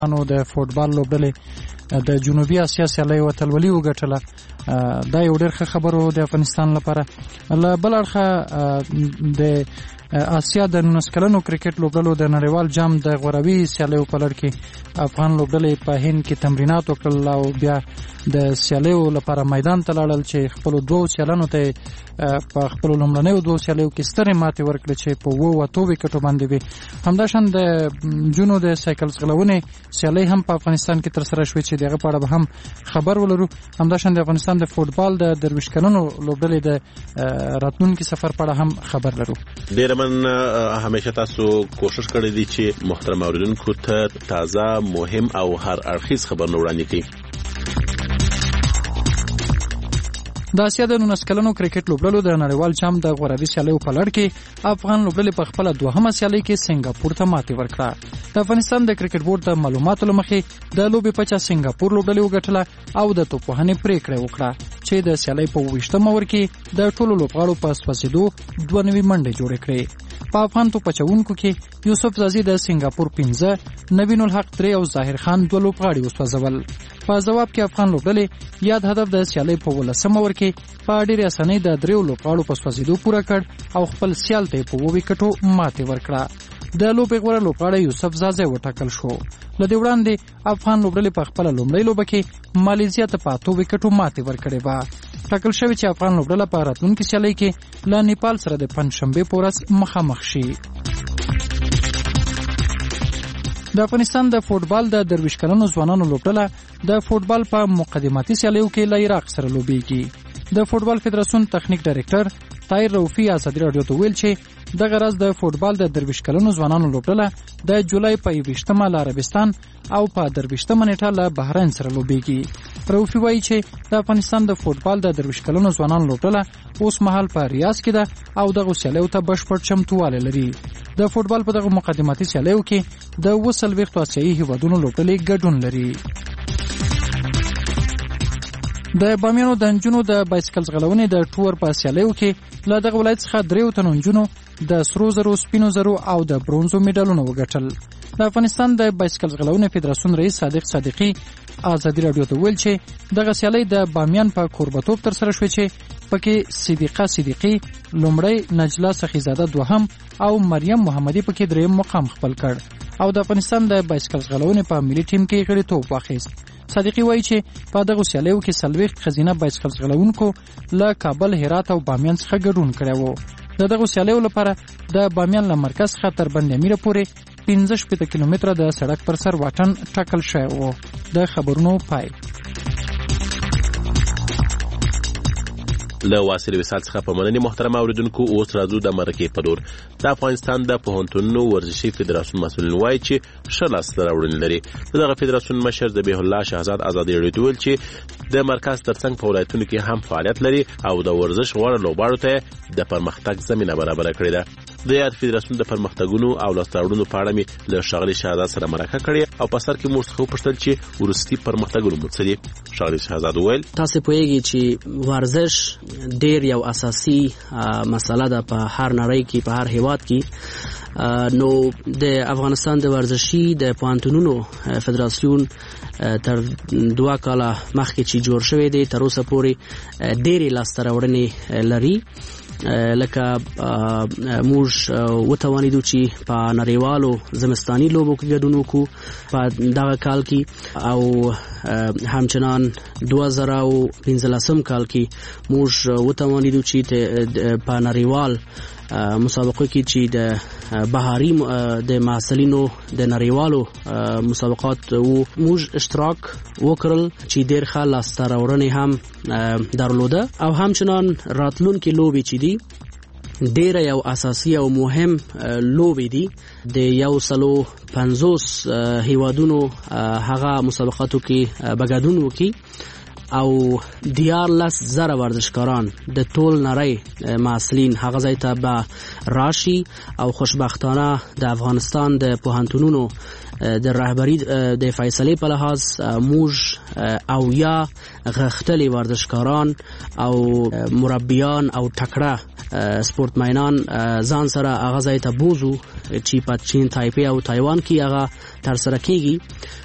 نو د فوټبال لوبډلې د جنوبي اسیا سیالۍ وتلولي وګټله. دا یو ډېر ښه خبر و د افغانستان لپاره. له بل اړخه د آسیا د 19 کلنو کرکټ لوبډلو د نړیوال جام د غوروي سیالیو په لړ کې افغان لوبډلې په هند کې تمرینات وکړل او بیا د سیالیو لپاره میدان ته لاړل چې خپل دوه سیالانو ته په خپل لومړنیو دوه سیالیو کې سترې ماتې ورکړې چې په 2 وکټو باندې وي. همداشان د جنو د سایکل ځغلونې سیالۍ هم په افغانستان کې تر سره شوې چې دغه په اړه به هم خبر ولرو. همداشان د افغانستان د فوټبال د 23 کلنو لوبډلې د راتلونکي سفر په اړه هم خبر لرو. ډېر من همیشه تاسو کوشش کړی دی چې محترم اوریدونکو ته تازه مهم او هر اړخیز خبرونه وړاندې کړي. د آسیا د 19 کلنو کرکټ لوبډلو د نړیوال جام د غوروي سیالیو په لړ کې افغان لوبډلې په خپل دوهمه سیالۍ کې سنگاپور ته ماتې ورکړه. د افغانستان د کرکټ بورډ د معلوماتو لمخې د لوبې په چا سنگاپور لوبډلې وګټله او د توپوهنې پریکړه وکړه چې د سیالۍ په 28 اور کې د ټولو لوبغاړو په سوځېدو 2 نوې منډې جوړې کړې. په افغان توپچونکو کې یوسف زازي د سنگاپور 15، نوین الحق 3 او ظاهر خان 2 لوبغاړي وسوځول. په جواب کې افغان لوبډلې یاد هدف د سیالۍ په 18 اور کې په ډېرې اسانۍ د 3 لوبغاړو په سوځېدو پوره کړ او خپل سیال ته په 2 وکټو ماتې ورکړه. د لوبې غوره لوبغاړی یوسف زازي وټاکل شو. له دې وړاندې افغان لوبډلې په خپل لومړی لوبه کې ماليزیا ته په 8 وکټو ماتې ورکړې و. ټاکل شوی چې افغان لوبډله په راتلونکي سیالۍ کې له نیپال سره د پنځشنبه په ورځ مخامخ شي. د افغانستان د فوټبال د 23 کلنو ځوانانو لوبډله د فوټبال په مقدماتي سیالیو کې له عراق سره لوبېږي. د فوټبال فدراسیون تخنیک ډایرکټر طاهر رؤفي ازادي راډیو ته ویل چې د غرض د فوټبال د 23 کلنو ځوانانو لوبډله د جولای په 21 له عربستان او په 23 نیټه له بحرین سره لوبېږي. رؤفي وایي چې د افغانستان د فوټبال د 23 کلنو ځوانانو لوبډله اوس مهال په ریاض کې ده او دغه سیالیو ته بشپړ چمتووالی لري. د فوټبال په دغه مقدماتي سیالیو کې د 20 آسیایي هیوادونو لوبډلې ګډون لري. د بامیانو د نجونو د بایسکل ځغلونې د ټور په سیالیو کې له دغه ولایت څخه 3 تنو نجونو د سرو زرو، سپینو زرو او د برونزو میډالونه وګټل. د افغانستان د بایسکل ځغلونې فدراسیون رئیس صادق صادقي ازادي راډیو ته ویل چې دغه سیالۍ د بامیان په کوربتوب تر سره شوې چې پکې صدیقه صدیقي لومړی، نجله سخیزاده دوهم او مریم محمدي پکې دریم مقام خپل کړ او د افغانستان د بایسکل ځغلونې په ملي ټیم کې غړیتوب واخیست. صادقي وایي چې په دغه سیالیو کې 40 خزینه بایسکل ځغلونکو له کابل، هرات او بامیان څخه ګډون کړی و. د دغه سیالیو لپاره د بامیان له مرکز څخه تر بند امیر پورې 15 کیلومتره د سړک پر سر واټن ټاکل شوی و. د خبرونو پای. له واصل وصال څخه په مننې محترم اوریدونکو. اوس راځو د مرکې په دور. د افغانستان د پوهنتونونو ورزشي فدراسیون مسؤلین وایي چې ښه لاسته راوړنې لري. دغه فدراسیون مشر ذبیح الله شهزاد ازادي راډیو ته ویل چې د مرکز ترڅنګ په ولایتونو کې هم فعالیت لري او د ورزش غوره لوبغاړو ته د پرمختګ زمینه برابره کړې ده. د یاد فدراسیون د پرمختګونو او لاسته راوړنو په اړه مې له ښاغلي شهزاد سره مرکه کړې او په سر کې موږ څخه وپوښتل چې وروستي پرمختګونه مو څه دي. ښاغلي شهزاد وویل تاسو پوهیږئ چې ورزش ډیر یو اساسي مسله ده په هر نړۍ کې، په هر هیواد کې. نو د افغانستان د ورزشي د پوهنتونونو فدراسیون تر 2 کاله مخکې چې جوړ شوی دی تر اوسه پورې ډېرې لاسته راوړنې لري. لکه موږ وتوانیدو چې په نړیوالو زمستاني لوبو کې ګډون وکړو په دغه کال کې او همچنان 2015 کال کې موږ وتوانیدو چې په نړیوال مسابقو کې چې د بهاري د محصلینو د نړیوالو مسابقات وو موږ اشتراک وکړل چې ډېر ښه لاسته راوړنې هم درلوده او همچنان راتلونکي لوبې چې دي ډېره یو اساسي او مهم لوبې دي. د 150 هیوادونو هغه مسابقاتو کې بګډون وکړي او 14,000 ورزشکاران د ټول نړۍ محصلین هغه ځای ته به راشي او خوشبختانه د افغانستان د پوهنتونونو د رهبری د فیصله په لحاظ موږ او یا غختلي ورزشکاران او مربیان او تکړه سپورتمنان ځان سره هغه ځای ته بوزو چې په چین، تایپی او تایوان کې هغه تر سره کیږي.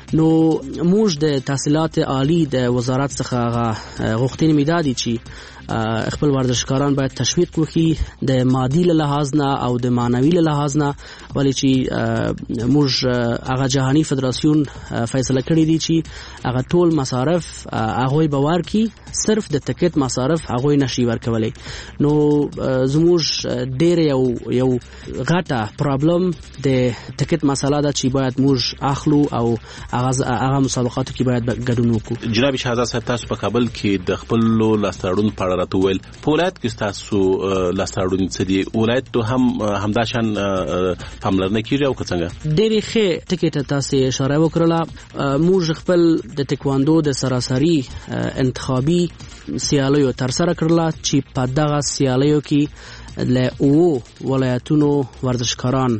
نو موږ د تحصیلات عالی د وزارت څخه غوښتنې میدادي چې خپل ورزشکاران باید تشویق وکړي د مادي له لحاظ نه او د معنوي له لحاظ نه، ولې چې موږ هغه جهاني فدراسیون فیصله کړې دي چې هغه ټول مصارف هغوی به ورکړي، صرف د ټکټ مصارف هغوی نشي ورکولی. نو زموږ ډېر یو غټه پرابلم د ټکټ مسله ده چې باید موږ اخلو او هغه مسابقاتو کې باید ګډون وکړو. جناب شهزاد صاحب، تاسو په کابل کې د خپل لاستهراوړنو په اړه راته وویل، په ولایت کې تاسو لاستهراوړنې څه دي؟ ولایت ته هم همدا شان پاملرنه کیږي او که څنګه؟ ډېرې ښې ټکي ته تاسو اشاره وکړله. موږ خپل د ټکواندو د سراسري انتخابي سیالیو ترسره کړله چې په دغه سیالیو کې له 9 ولایتونو ورزشکاران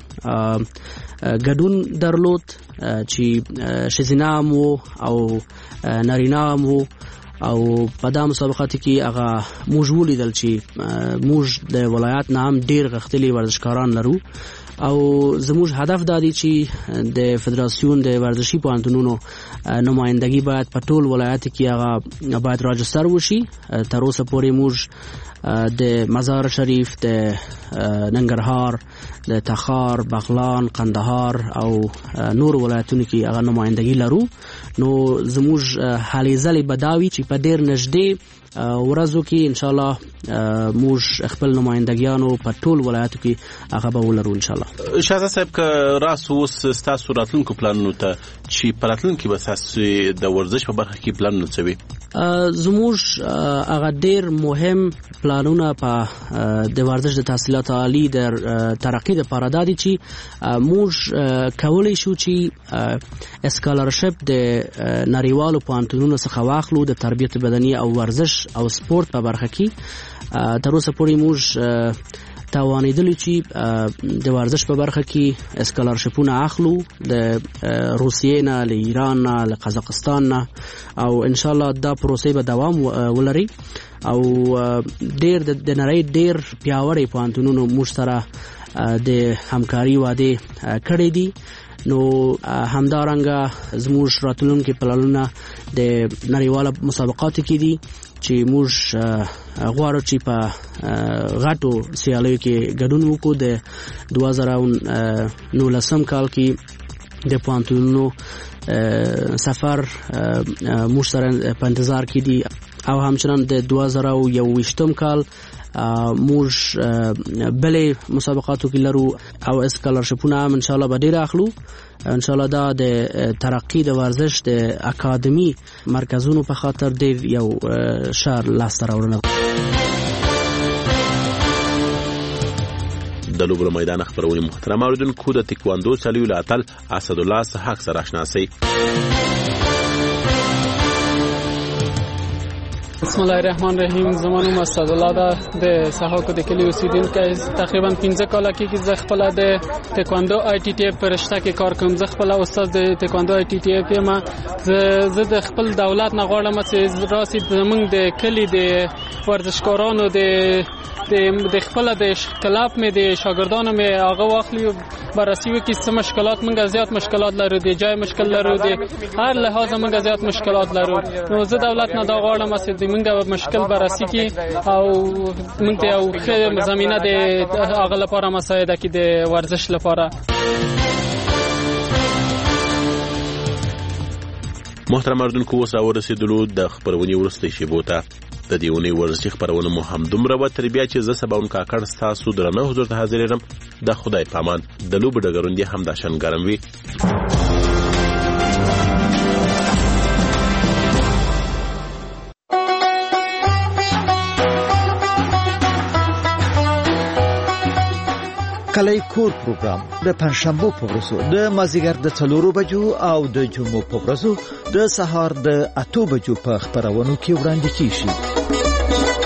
ګډون درلود چې ښځینه هم وو او نارینه هم وو، او په دا مسابقاتو کې هغه موږ ولیدل چې موږ د ولایت نه هم ډېر غښتلي ورزشکاران لرو، او زموږ هدف دا دی چې د فدراسیون د ورزشي پوهنتونونو نمایندګي باید په ټول ولایت کې هغه باید راجستر وشي. تر اوسه پورې موږ د مزار شریف، د ننګرهار، د تخار، بغلان، قندهار او نور ولایتونو کې هغه نمایندګي لرو. نو زموږ هلې ځلې به دا وي چې په ډېر نږدې ورځو کې ان شاء الله موږ خپل نمایندګیانو په ټول ولایتو کې هغه به ولرو ان شاء الله. شهزاد صاحب، که راس اوس ستاسو راتلونکو پلانونو ته چې په راتلونکي به تاسو د ورزش په برخه کې پلانونه څه وي؟ زموږ هغه ډېر مهم پلانونه په د ورزش د تحصیلات عالی د ترقی لپاره دا دي چې موږ کولی شو چې اسکالرشپ د نړیوالو پوهنتونونو څخه واخلو د تربیت بدني او ورزش او سپورت په برخه کې. تر اوسه پورې موږ توانیدلی چې د ورزش په برخه کې اسکالرشپونه اخلو د روسیې نه، له ایران نه، له قزاقستان نه، او ان شاء الله دا پروسه به دوام ولري او ډېر د نړۍ ډېر پیاوړي پوهنتونونو موږ سره د همکاري وعده کړې دي. نو همدارنګه زموږ راتلونکي پلانونه د نړیوالو مسابقاتو کې دي چې موږ غواړو چې په غټو سیالیو کې ګډون وکړو. د 2019 کال کې د پوهنتونونو سفر موږ سره په انتظار کې دي، او همچنان د 2021 کال موږ بلې مسابقاتو کې لرو او اسکالرشپونه هم ان شاء الله به ډېر اخلو. ان شاء الله دا د ترقی د ورزش د اکاډمي مرکزونو په خاطر ډېر یو ښه لاسته راوړنه. د لوبو میدان خبرونه محترم اوریدونکو، د تکواندو سیالیو له اتل اسدالله سحاق سره آشنا شئ. بسم الله الرحمن الرحیم. زمانو اسدالله دا د سحاق د کلی اوسیدونکو تقریبا 15 کال کې زه خپل د تکواندو آی ټی ټی اف پرشته کې کار کوم. زه خپل استاد د تکواندو آی ټی ټی اف یم. زه د خپل دولت نه غواړم چې راسي زمونږ د کلی د ورزشکارانو د خپل د کلاب مې د شاګردانو مې هغه واخلي بررسي وکړي څه مشکلات موږ زیات مشکلات لرو، د جای مشکل لرو، د هر لحاظ موږ زیات مشکلات لرو. نو زه دولت نه دا غواړم چې موږ مشکل بررسي کړي او موږ ته یو ښه زمينه د هغه لپاره مساعده کړي د ورزش لپاره. محترم اردوونکو، اوس راورسېدلو د خبرونې وروستۍ شیبو ته. د دې اونۍ ورزشي خبرونه مو هم دومره وه. تر بیا چې زه سباون کاکړ ستاسو درنه حضور ته حاضرېږم. د خدای پامان. د لوبو ډګرونه دې همداشان ګرم وي. کلی کور پروګرام د پنځشنبه په ورځو د مازیګر د 4 بجو او د جمعې په ورځو د سهار د 8 بجو په خبرونو کې وړاندې کیږي.